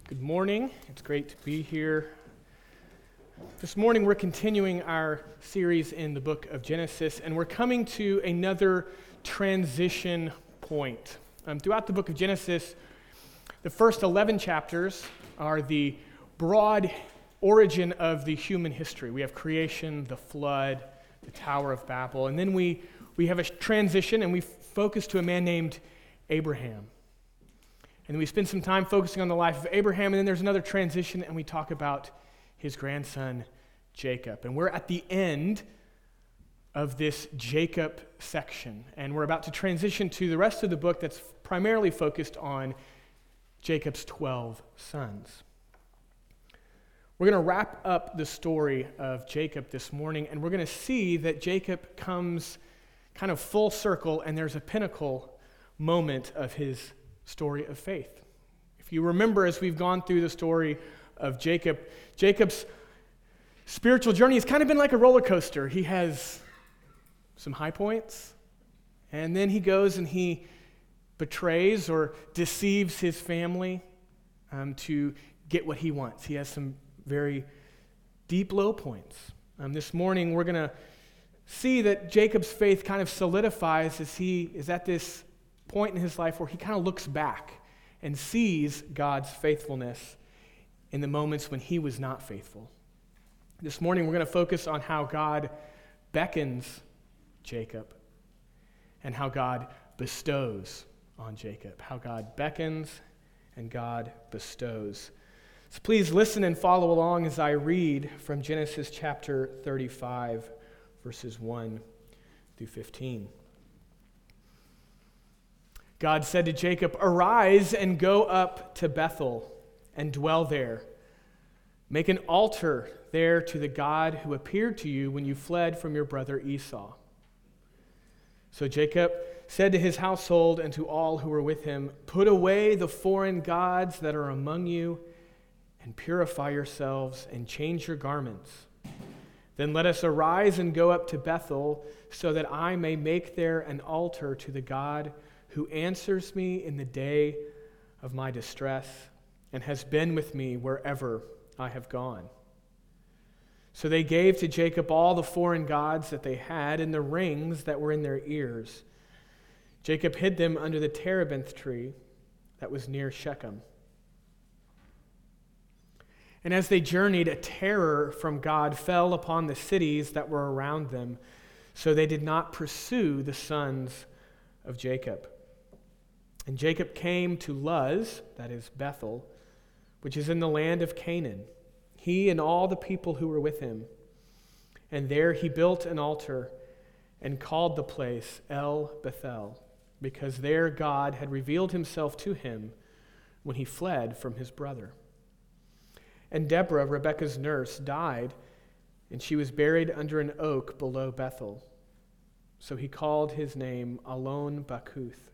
Good morning. It's great to be here. This morning we're continuing our series in the book of Genesis, and we're coming to another transition point. Throughout the book of Genesis, the first 11 chapters are the broad origin of the human history. We have creation, the flood, the Tower of Babel, and then we have a transition and we focus to a man named Abraham. And we spend some time focusing on the life of Abraham, and then there's another transition, and we talk about his grandson, Jacob. And we're at the end of this Jacob section, and we're about to transition to the rest of the book that's primarily focused on Jacob's 12 sons. We're going to wrap up the story of Jacob this morning, and we're going to see that Jacob comes kind of full circle, and there's a pinnacle moment of his story of faith. If you remember, as we've gone through the story of Jacob, Jacob's spiritual journey has kind of been like a roller coaster. He has some high points, and then he goes and he betrays or deceives his family to get what he wants. He has some very deep low points. This morning, we're going to see that Jacob's faith kind of solidifies as he is at this point in his life where he kind of looks back and sees God's faithfulness in the moments when he was not faithful. This morning we're going to focus on how God beckons Jacob and how God bestows on Jacob. How God beckons and God bestows. So please listen and follow along as I read from Genesis chapter 35, verses 1 through 15. God said to Jacob, "Arise and go up to Bethel and dwell there. Make an altar there to the God who appeared to you when you fled from your brother Esau." So Jacob said to his household and to all who were with him, "Put away the foreign gods that are among you and purify yourselves and change your garments. Then let us arise and go up to Bethel so that I may make there an altar to the God who answers me in the day of my distress and has been with me wherever I have gone." So they gave to Jacob all the foreign gods that they had and the rings that were in their ears. Jacob hid them under the terebinth tree that was near Shechem. And as they journeyed, a terror from God fell upon the cities that were around them, so they did not pursue the sons of Jacob. And Jacob came to Luz, that is Bethel, which is in the land of Canaan, he and all the people who were with him. And there he built an altar and called the place El Bethel, because there God had revealed himself to him when he fled from his brother. And Deborah, Rebekah's nurse, died, and she was buried under an oak below Bethel. So he called his name Allon Bakuth.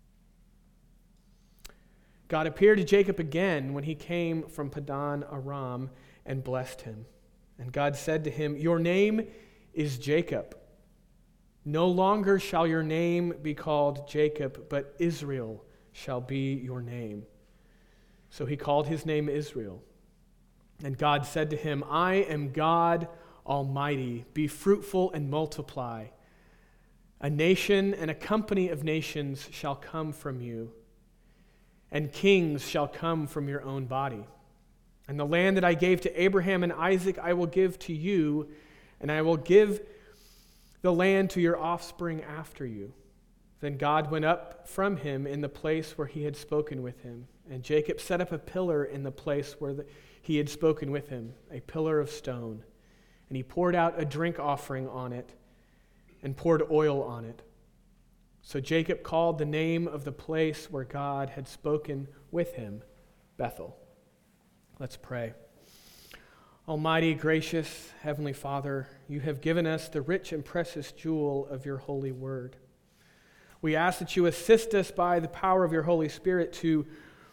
God appeared to Jacob again when he came from Padan Aram and blessed him. And God said to him, "Your name is Jacob. No longer shall your name be called Jacob, but Israel shall be your name." So he called his name Israel. And God said to him, "I am God Almighty. Be fruitful and multiply. A nation and a company of nations shall come from you, and kings shall come from your own body. And the land that I gave to Abraham and Isaac I will give to you, and I will give the land to your offspring after you." Then God went up from him in the place where he had spoken with him. And Jacob set up a pillar in the place where he had spoken with him, a pillar of stone. And he poured out a drink offering on it and poured oil on it. So Jacob called the name of the place where God had spoken with him Bethel. Let's pray. Almighty, gracious, Heavenly Father, you have given us the rich and precious jewel of your holy word. We ask that you assist us by the power of your Holy Spirit to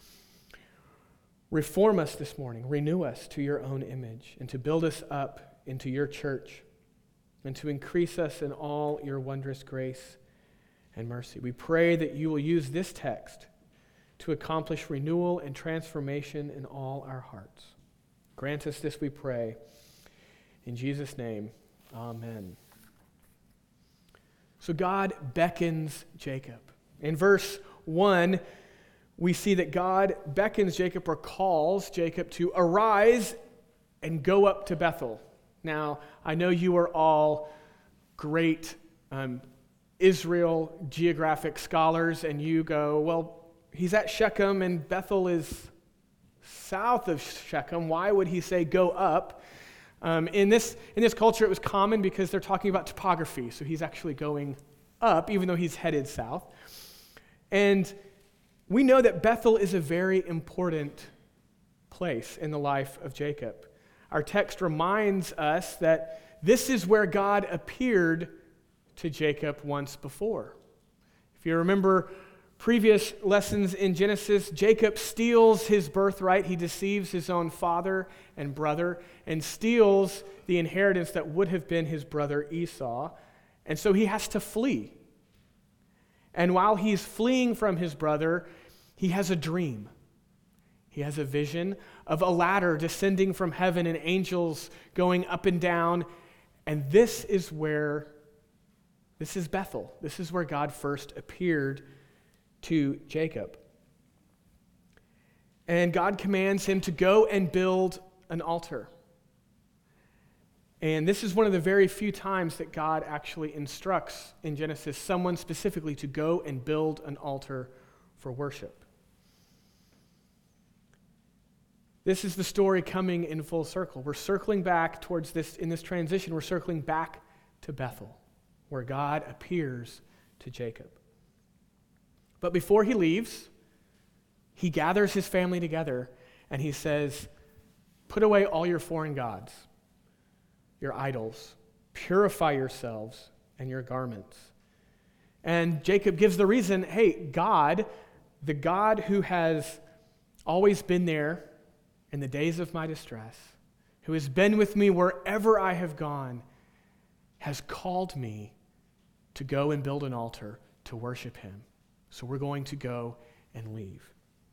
reform us this morning, renew us to your own image, and to build us up into your church, and to increase us in all your wondrous grace and mercy. We pray that you will use this text to accomplish renewal and transformation in all our hearts. Grant us this, we pray. In Jesus' name, amen. So God beckons Jacob. In verse 1, we see that God beckons Jacob or calls Jacob to arise and go up to Bethel. Now, I know you are all great Israel geographic scholars, and you go, well, he's at Shechem and Bethel is south of Shechem. Why would he say go up? In this culture, it was common because they're talking about topography. So he's actually going up, even though he's headed south. And we know that Bethel is a very important place in the life of Jacob. Our text reminds us that this is where God appeared to Jacob once before. If you remember previous lessons in Genesis, Jacob steals his birthright. He deceives his own father and brother and steals the inheritance that would have been his brother Esau. And so he has to flee. And while he's fleeing from his brother, he has a dream. He has a vision of a ladder descending from heaven and angels going up and down. And this is Bethel. This is where God first appeared to Jacob. And God commands him to go and build an altar. And this is one of the very few times that God actually instructs in Genesis someone specifically to go and build an altar for worship. This is the story coming in full circle. We're circling back towards this, in this transition, we're circling back to Bethel, where God appears to Jacob. But before he leaves, he gathers his family together and he says, put away all your foreign gods, your idols, purify yourselves and your garments. And Jacob gives the reason, hey, God, the God who has always been there in the days of my distress, who has been with me wherever I have gone, has called me to go and build an altar to worship him. So we're going to go and leave.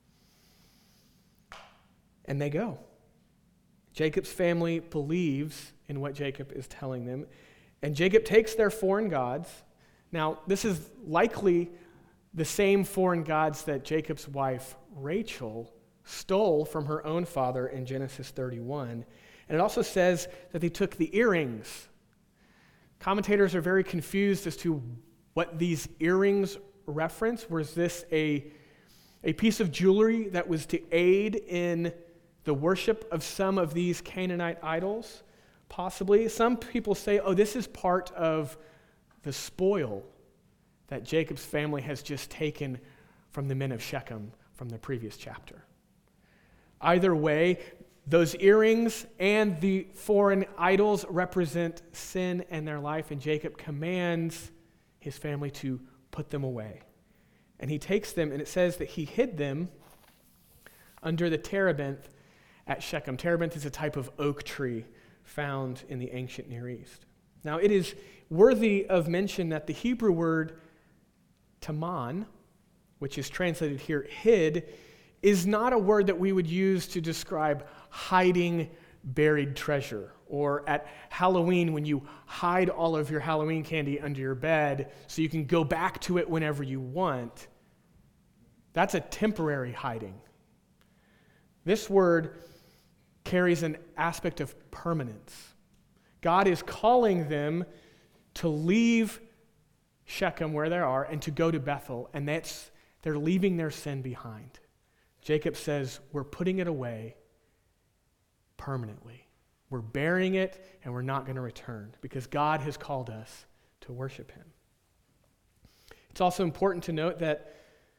And they go. Jacob's family believes in what Jacob is telling them. And Jacob takes their foreign gods. Now, this is likely the same foreign gods that Jacob's wife, Rachel, stole from her own father in Genesis 31. And it also says that they took the earrings. Commentators are very confused as to what these earrings reference. Was this a piece of jewelry that was to aid in the worship of some of these Canaanite idols? Possibly. Some people say, oh, this is part of the spoil that Jacob's family has just taken from the men of Shechem from the previous chapter. Either way, those earrings and the foreign idols represent sin in their life, and Jacob commands his family to put them away. And he takes them, and it says that he hid them under the terebinth at Shechem. Terebinth is a type of oak tree found in the ancient Near East. Now, it is worthy of mention that the Hebrew word taman, which is translated here hid, is not a word that we would use to describe hiding buried treasure, or at Halloween when you hide all of your Halloween candy under your bed so you can go back to it whenever you want. That's a temporary hiding. This word carries an aspect of permanence. God is calling them to leave Shechem where they are and to go to Bethel, and they're leaving their sin behind. Jacob says, we're putting it away permanently. We're burying it, and we're not going to return because God has called us to worship him. It's also important to note that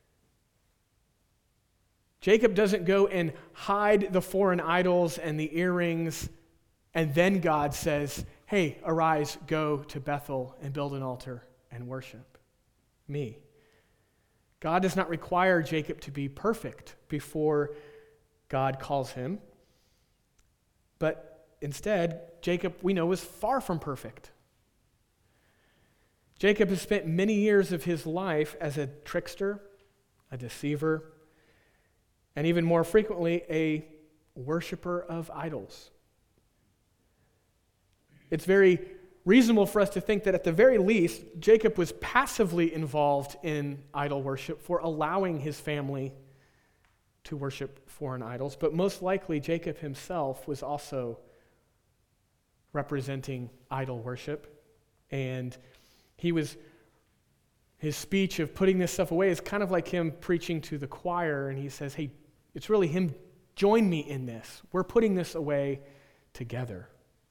Jacob doesn't go and hide the foreign idols and the earrings, and then God says, hey, arise, go to Bethel and build an altar and worship me. God does not require Jacob to be perfect before God calls him. But instead, Jacob, we know, was far from perfect. Jacob has spent many years of his life as a trickster, a deceiver, and even more frequently, a worshiper of idols. It's very reasonable for us to think that at the very least, Jacob was passively involved in idol worship for allowing his family to worship foreign idols, but most likely Jacob himself was also representing idol worship, and his speech of putting this stuff away is kind of like him preaching to the choir, and he says, hey, it's really him, join me in this. We're putting this away together.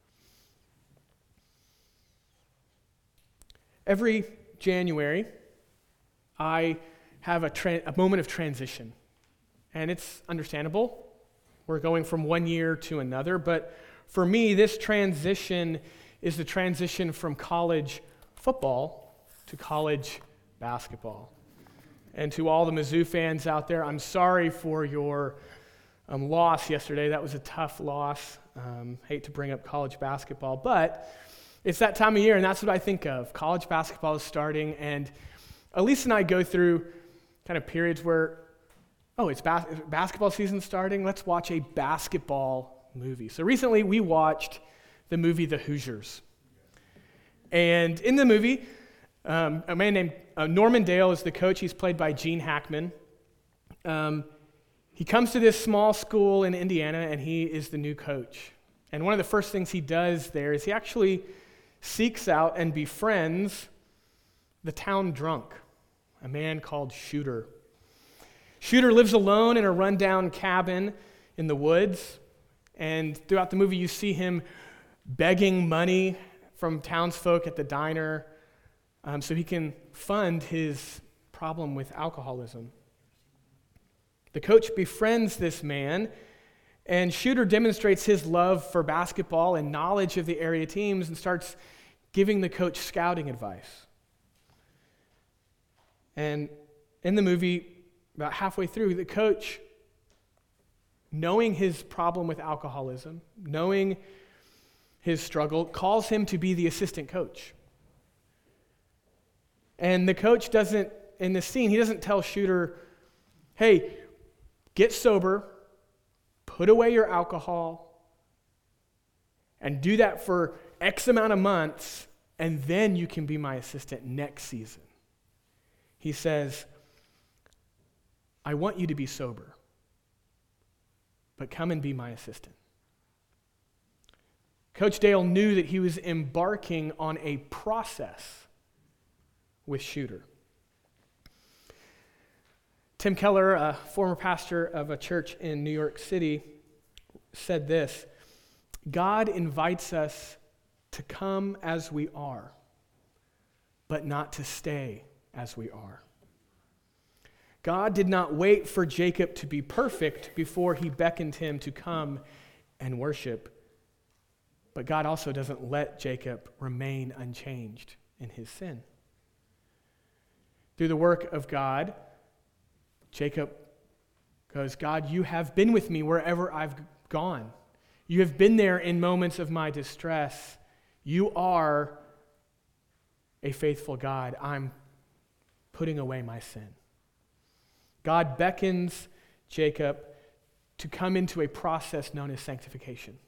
Every January, I have a moment of transition, and it's understandable. We're going from one year to another, but for me, this transition is the transition from college football to college basketball. And to all the Mizzou fans out there, I'm sorry for your loss yesterday. That was a tough loss. Hate to bring up college basketball, but it's that time of year, and that's what I think of. College basketball is starting, and Elise and I go through kind of periods where, it's basketball season starting. Let's watch a basketball movie. So recently we watched the movie The Hoosiers. And in the movie, a man named Norman Dale is the coach. He's played by Gene Hackman. He comes to this small school in Indiana, and he is the new coach. And one of the first things he does there is he actually seeks out and befriends the town drunk, a man called Shooter. Shooter lives alone in a rundown cabin in the woods, and throughout the movie you see him begging money from townsfolk at the diner so he can fund his problem with alcoholism. The coach befriends this man, and Shooter demonstrates his love for basketball and knowledge of the area teams and starts giving the coach scouting advice. And in the movie, about halfway through, the coach, knowing his problem with alcoholism, knowing his struggle, calls him to be the assistant coach. And the coach doesn't, in this scene, he doesn't tell Shooter, hey, get sober, put away your alcohol, and do that for X amount of months, and then you can be my assistant next season. He says, I want you to be sober, but come and be my assistant. Coach Dale knew that he was embarking on a process with Shooter. Tim Keller, a former pastor of a church in New York City, said this: God invites us to come as we are, but not to stay as we are. God did not wait for Jacob to be perfect before he beckoned him to come and worship, but God also doesn't let Jacob remain unchanged in his sin. Through the work of God, Jacob goes, God, you have been with me wherever I've gone. You have been there in moments of my distress. You are a faithful God. I'm putting away my sin. God beckons Jacob to come into a process known as sanctification.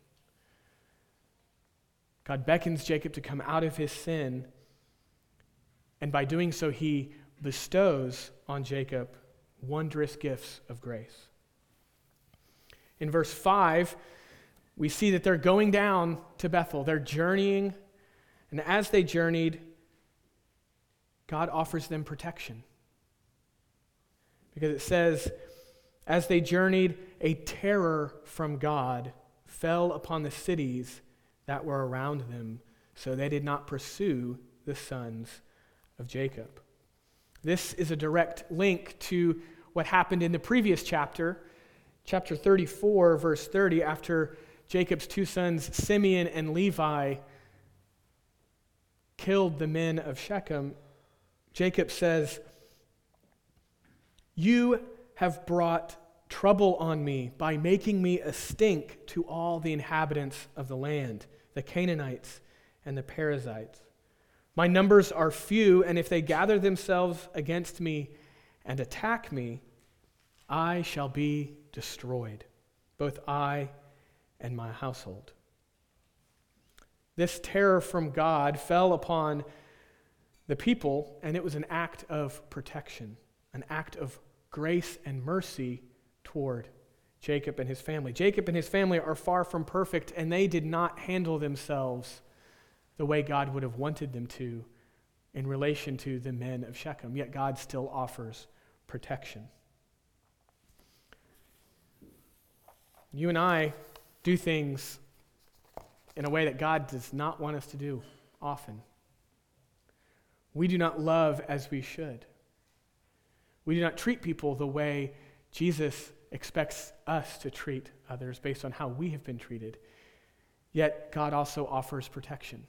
God beckons Jacob to come out of his sin, and by doing so, he bestows on Jacob wondrous gifts of grace. In verse 5, we see that they're going down to Bethel. They're journeying, and as they journeyed, God offers them protection. Because it says, as they journeyed, a terror from God fell upon the cities that were around them, so they did not pursue the sons of Jacob. This is a direct link to what happened in the previous chapter, chapter 34, verse 30, after Jacob's two sons, Simeon and Levi, killed the men of Shechem. Jacob says, you have brought trouble on me by making me a stink to all the inhabitants of the land, the Canaanites and the Perizzites. My numbers are few, and if they gather themselves against me and attack me, I shall be destroyed, both I and my household." This terror from God fell upon the people, and it was an act of protection, an act of grace and mercy toward Jacob and his family. Jacob and his family are far from perfect, and they did not handle themselves the way God would have wanted them to in relation to the men of Shechem, yet God still offers protection. You and I do things in a way that God does not want us to do often. We do not love as we should. We do not treat people the way Jesus expects us to treat others based on how we have been treated. Yet God also offers protection.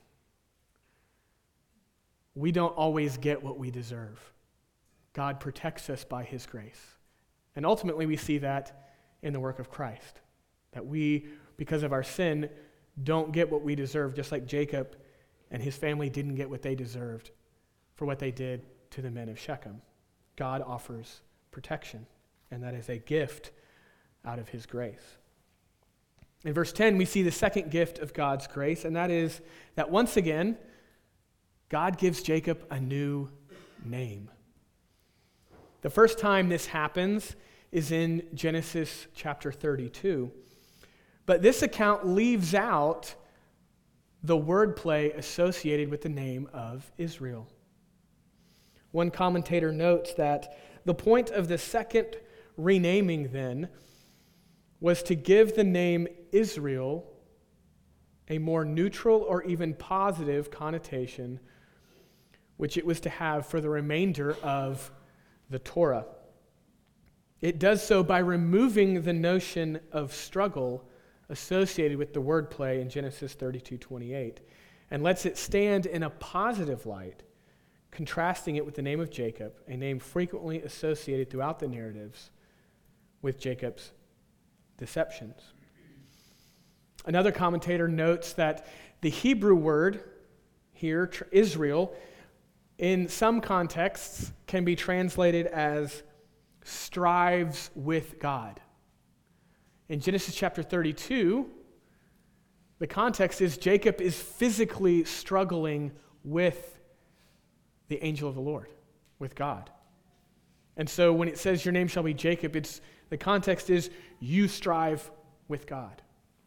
We don't always get what we deserve. God protects us by his grace. And ultimately we see that in the work of Christ. That we, because of our sin, don't get what we deserve, just like Jacob and his family didn't get what they deserved for what they did to the men of Shechem. God offers protection, and that is a gift out of his grace. In verse 10, we see the second gift of God's grace, and that is that once again, God gives Jacob a new name. The first time this happens is in Genesis chapter 32. But this account leaves out the wordplay associated with the name of Israel. One commentator notes that the point of the second renaming then was to give the name Israel a more neutral or even positive connotation, which it was to have for the remainder of the Torah. It does so by removing the notion of struggle associated with the wordplay in Genesis 32:28, and lets it stand in a positive light, contrasting it with the name of Jacob, a name frequently associated throughout the narratives with Jacob's deceptions. Another commentator notes that the Hebrew word here, Israel, in some contexts can be translated as strives with God. In Genesis chapter 32, the context is Jacob is physically struggling with the angel of the Lord, with God. And so when it says your name shall be Jacob, the context is you strive with God.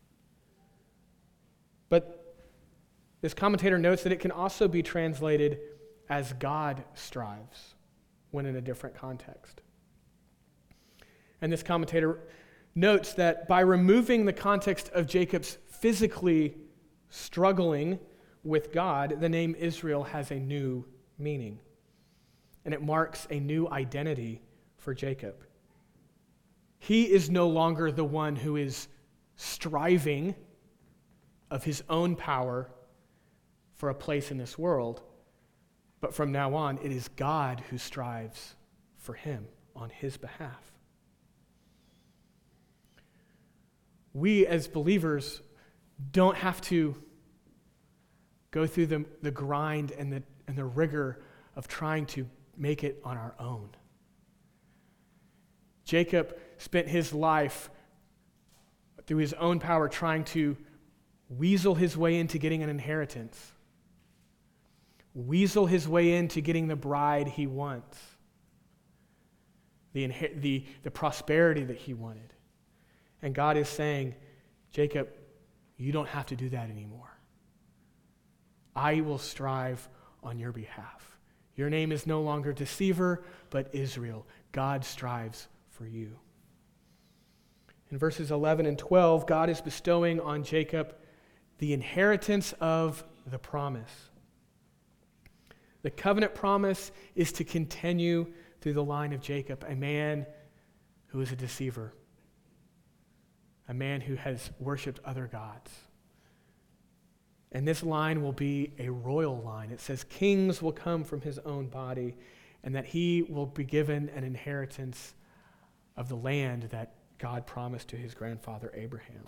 But this commentator notes that it can also be translated as God strives when in a different context. And this commentator notes that by removing the context of Jacob's physically struggling with God, the name Israel has a new meaning. And it marks a new identity for Jacob. He is no longer the one who is striving of his own power for a place in this world, but from now on, it is God who strives for him on his behalf. We as believers don't have to go through the grind and the rigor of trying to make it on our own. Jacob spent his life through his own power trying to weasel his way into getting an inheritance, weasel his way into getting the bride he wants, the prosperity that he wanted. And God is saying, Jacob, you don't have to do that anymore. I will strive on your behalf. Your name is no longer deceiver, but Israel. God strives for you. In verses 11 and 12, God is bestowing on Jacob the inheritance of the promise. The covenant promise is to continue through the line of Jacob, a man who is a deceiver, a man who has worshipped other gods. And this line will be a royal line. It says kings will come from his own body, and that he will be given an inheritance of the land that God promised to his grandfather Abraham.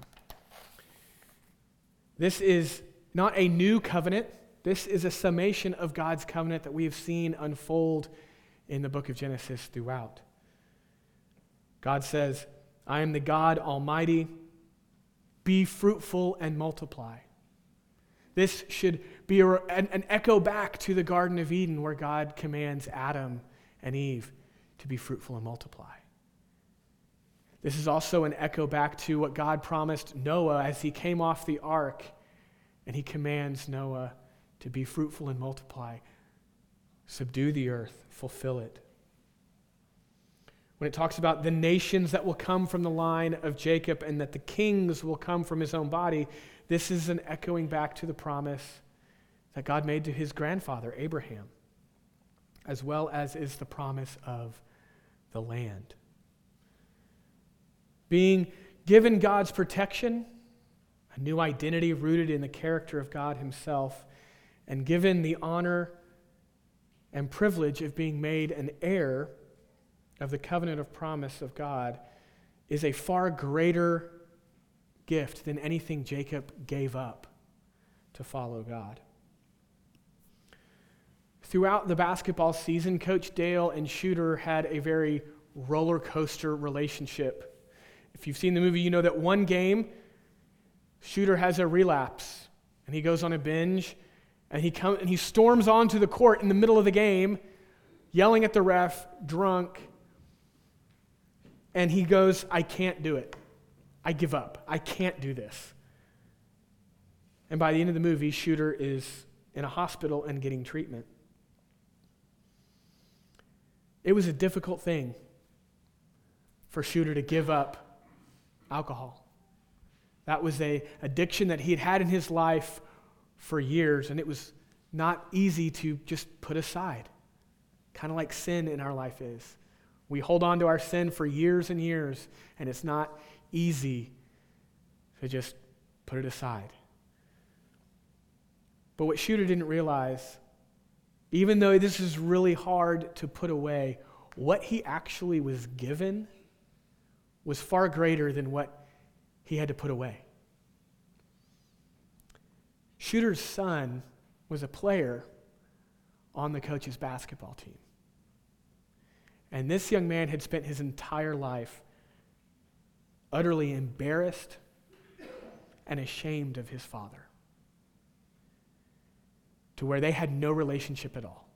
This is not a new covenant. This is a summation of God's covenant that we have seen unfold in the book of Genesis throughout. God says, I am the God Almighty. Be fruitful and multiply. This should be an echo back to the Garden of Eden where God commands Adam and Eve to be fruitful and multiply. This is also an echo back to what God promised Noah as he came off the ark, and he commands Noah to be fruitful and multiply, subdue the earth, fulfill it. When it talks about the nations that will come from the line of Jacob and that the kings will come from his own body, this is an echoing back to the promise that God made to his grandfather, Abraham, as well as is the promise of the land. Being given God's protection, a new identity rooted in the character of God himself, and given the honor and privilege of being made an heir of the covenant of promise of God is a far greater gift than anything Jacob gave up to follow God. Throughout the basketball season, Coach Dale and Shooter had a very roller coaster relationship. If you've seen the movie, you know that one game, Shooter has a relapse, and he goes on a binge, and he storms onto the court in the middle of the game, yelling at the ref, drunk, and he goes, I can't do it. I give up. I can't do this. And by the end of the movie, Shooter is in a hospital and getting treatment. It was a difficult thing for Shooter to give up alcohol. That was an addiction that he had had in his life for years, and it was not easy to just put aside, kind of like sin in our life is. We hold on to our sin for years and years, and it's not easy to just put it aside. But what Shooter didn't realize, even though this is really hard to put away, what he actually was given was far greater than what he had to put away. Shooter's son was a player on the coach's basketball team. And this young man had spent his entire life utterly embarrassed and ashamed of his father, to where they had no relationship at all.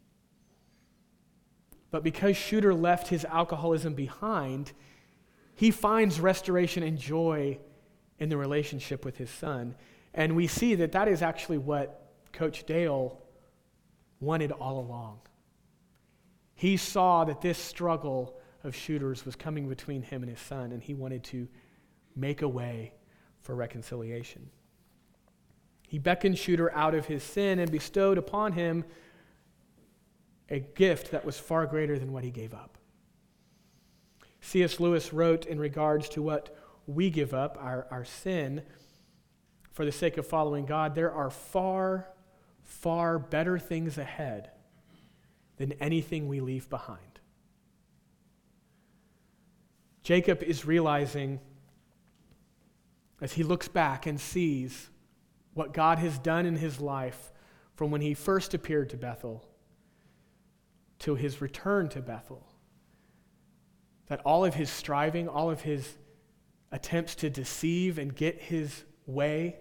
But because Shooter left his alcoholism behind, he finds restoration and joy in the relationship with his son. And we see that that is actually what Coach Dale wanted all along. He saw that this struggle of Shooter's was coming between him and his son, and he wanted to make a way for reconciliation. He beckoned Shooter out of his sin and bestowed upon him a gift that was far greater than what he gave up. C.S. Lewis wrote in regards to what we give up, our sin, for the sake of following God, there are far, far better things ahead than anything we leave behind. Jacob is realizing, as he looks back and sees what God has done in his life from when he first appeared to Bethel to his return to Bethel, that all of his striving, all of his attempts to deceive and get his way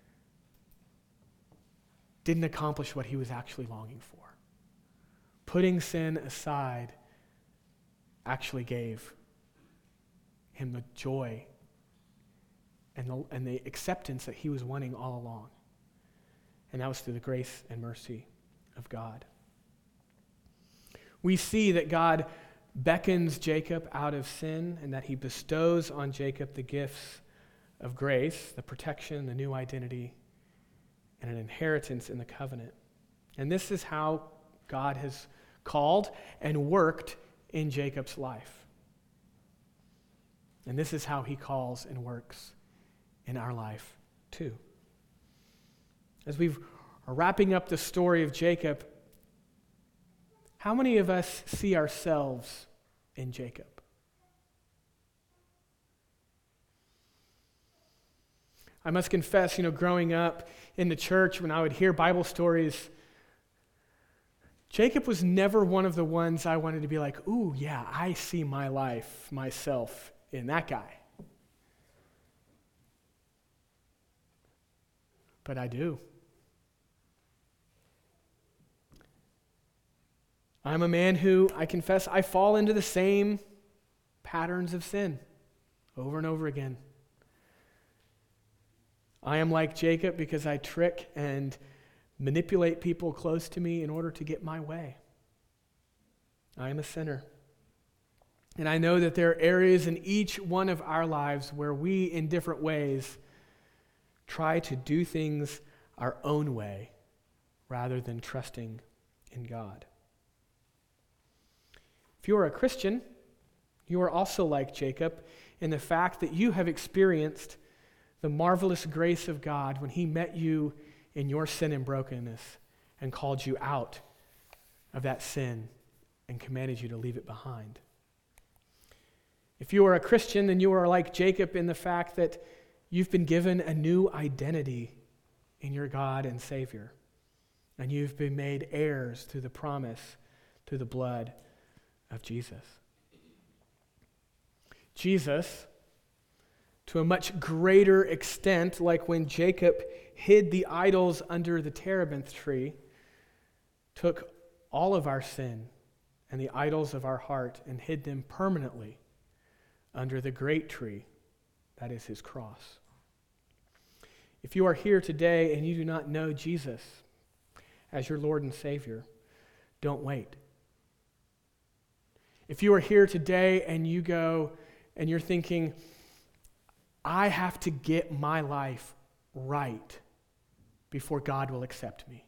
didn't accomplish what he was actually longing for. Putting sin aside actually gave him the joy and the acceptance that he was wanting all along. And that was through the grace and mercy of God. We see that God beckons Jacob out of sin and that he bestows on Jacob the gifts of grace, the protection, the new identity, and an inheritance in the covenant. And this is how God has called and worked in Jacob's life. And this is how he calls and works in our life too. As we are wrapping up the story of Jacob, how many of us see ourselves in Jacob? I must confess, growing up in the church, when I would hear Bible stories, Jacob was never one of the ones I wanted to be like, ooh, yeah, I see my life, myself in that guy. But I do. I'm a man who, I confess, I fall into the same patterns of sin over and over again. I am like Jacob because I trick and manipulate people close to me in order to get my way. I am a sinner. And I know that there are areas in each one of our lives where we, in different ways, try to do things our own way rather than trusting in God. If you are a Christian, you are also like Jacob in the fact that you have experienced the marvelous grace of God when he met you in your sin and brokenness and called you out of that sin and commanded you to leave it behind. If you are a Christian, then you are like Jacob in the fact that you've been given a new identity in your God and Savior, and you've been made heirs through the promise, through the blood of Jesus. Jesus, to a much greater extent, like when Jacob hid the idols under the terebinth tree, took all of our sin and the idols of our heart and hid them permanently under the great tree, that is his cross. If you are here today and you do not know Jesus as your Lord and Savior, don't wait. If you are here today and you go and you're thinking, I have to get my life right before God will accept me,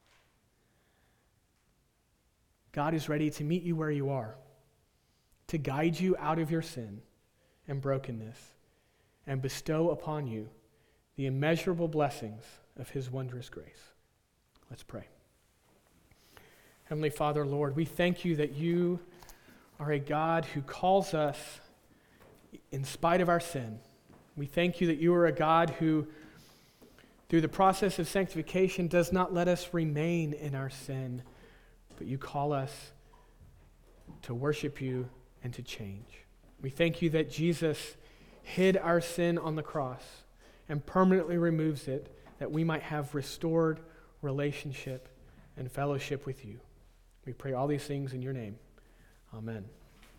God is ready to meet you where you are, to guide you out of your sin and brokenness, and bestow upon you the immeasurable blessings of his wondrous grace. Let's pray. Heavenly Father, Lord, we thank you that you are a God who calls us in spite of our sin. We thank you that you are a God who, through the process of sanctification, does not let us remain in our sin, but you call us to worship you and to change. We thank you that Jesus hid our sin on the cross and permanently removes it, that we might have restored relationship and fellowship with you. We pray all these things in your name. Amen.